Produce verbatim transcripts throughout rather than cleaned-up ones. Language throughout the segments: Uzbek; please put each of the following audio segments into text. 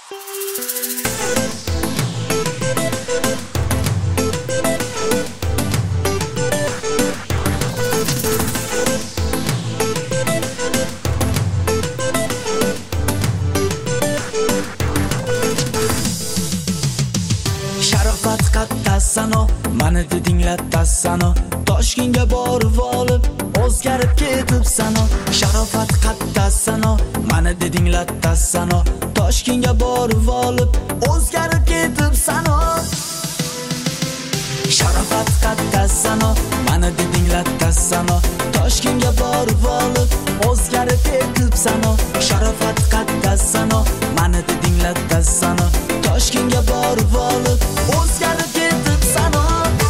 Sharofat qattasano, mani dedinglar tassano, Toshkentga borib olib o'zgarib ketibsano. Sharofat qattasano, mani dedinglar tassano, Toshkentga borib olib o'zgarib ketibsano. Sharofat qattasano, mani dedinglar tassano, Toshkentga borib olib o'zgarib ketibsano. Sharofat qattasano, mani dedinglar tassano, Toshkentga borib olib o'zgarib ketibsano.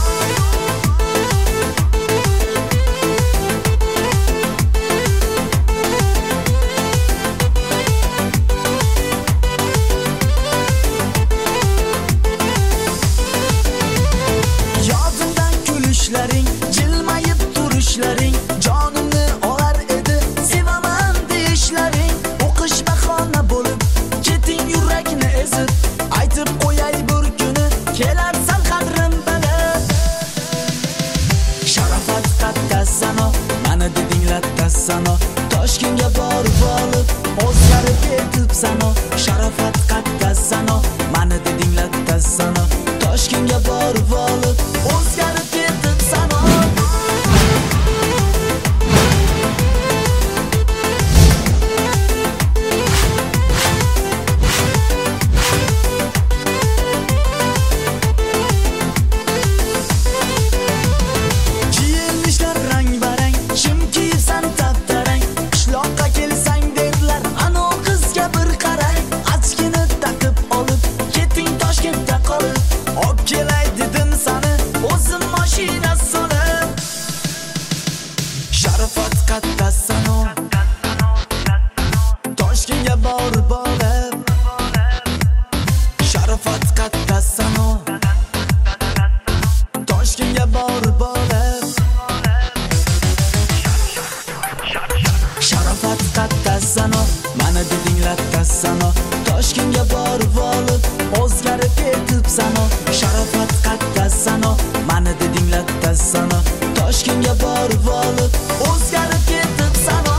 Yodimdan kulishlaring, jilmayib turishlaring, jonimni olar edi, sevaman deyishlaring. O'qish bahona bo'lib, keting yurakni ezib, aytib qo'yay bir kuni kelarsan qadrim bilib. Sharofat qattasano, mani dedinglar tassano, Toshkentga borib olib o'zgarib ketibsano. Sharofat qattasano, mani dedinglar tassano, Toshkentga borib olib o'zgarib ketibsano. Kiyinishlar rang-barang, shim kiyibsan taptarang, qishloqqa kelsang derlar, ana o qizga bir qarang. Achkini taqib olib, keting Toshkentda qolib, olib kelay dedim sani, o'zim mashina solib. Sharofat qattasano, Toshkentga borib olib. Sharofat qattasano, Toshkentga borib olib. Sharofat qattasano, mani dedinglar tassano, Toshkentga borib olib o'zgarib ketibsano. Sharofat qattasano, mani dedinglar tassano, Toshkentga borib olib o'zgarib ketibsano.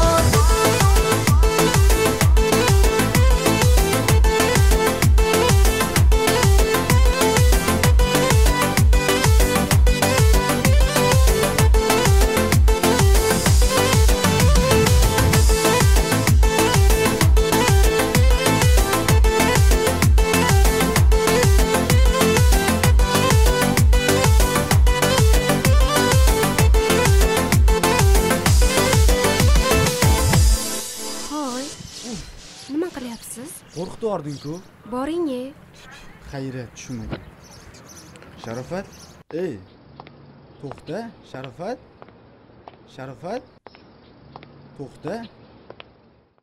Hoy, nima qilyapsiz? Qo'rqitib yubording-ku. Boring-e. Xayri, tushunmadim. Sharofat, ey. To'xta, Sharofat. Sharofat. To'xta.